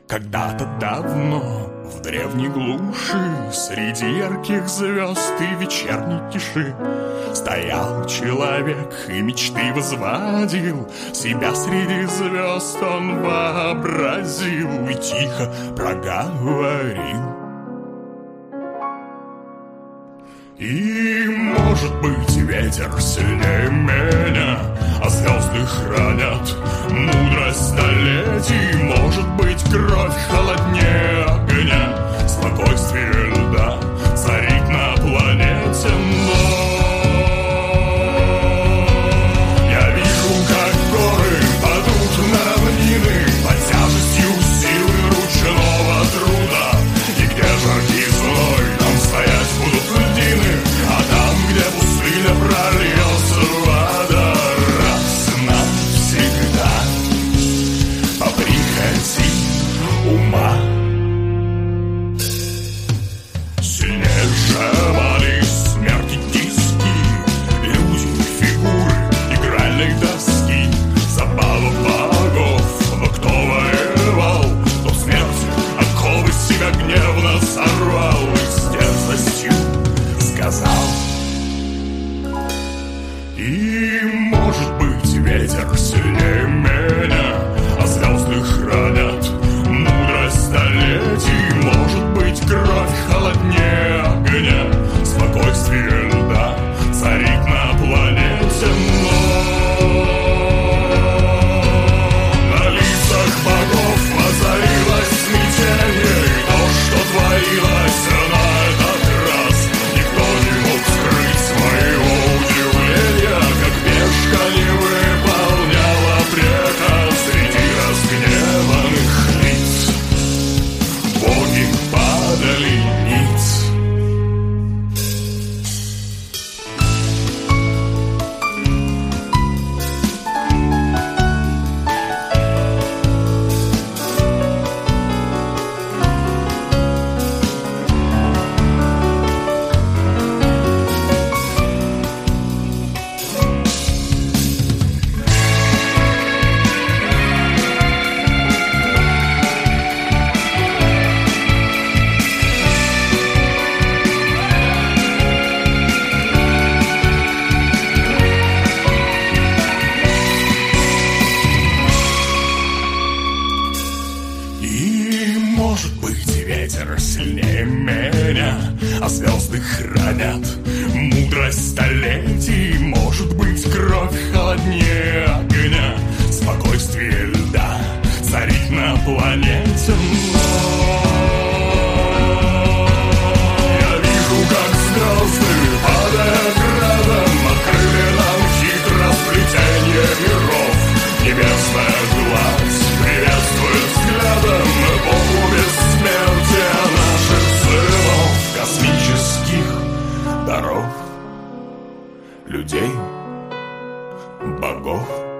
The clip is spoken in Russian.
Когда-то давно, в древней глуши, среди ярких звезд и вечерней тиши, стоял человек и мечты возводил. Себя среди звезд он вообразил и тихо проговорил: и, может быть, ветер сильнее меня, а звезды хранят мудрость столетий. Может быть, кровь холоднее огня, спокойствие льда царит на планете. Но я вижу, как горы падут на равнины под тяжестью силы ручного труда. И где жаркий зной, там стоять будут льдины, а там, где пустыня, прольется вода. Раз навсегда по прихоти ума сильнее сжимались смерти тиски, люди, фигуры игральной доски, забава богов. Но кто воевал, тот смерть оковы себя гневно сорвал и с дерзостью сказал: и, может быть, ветер сильнее меня, а звезды хранят мудрость столетий. Может быть, кровь холоднее огня, спокойствие льда царит на планете. Но на лицах богов воцарилось смятение, и то, что творилось на этот раз, никто не мог скрыть своего удивления, как пешка не выполняла приказ среди разгневанных лиц. Боги падали ниц. И, может быть, ветер сильнее меня, а звезды хранят мудрость столетий. Может быть, кровь холоднее огня, спокойствие льда царит на планете. Но я вижу, как звезды, падая градом, открыли нам хитросплетение миров. Небесная гладь приветствует взглядом эпоху бессмертия наших сынов, космических даров, людей, богов.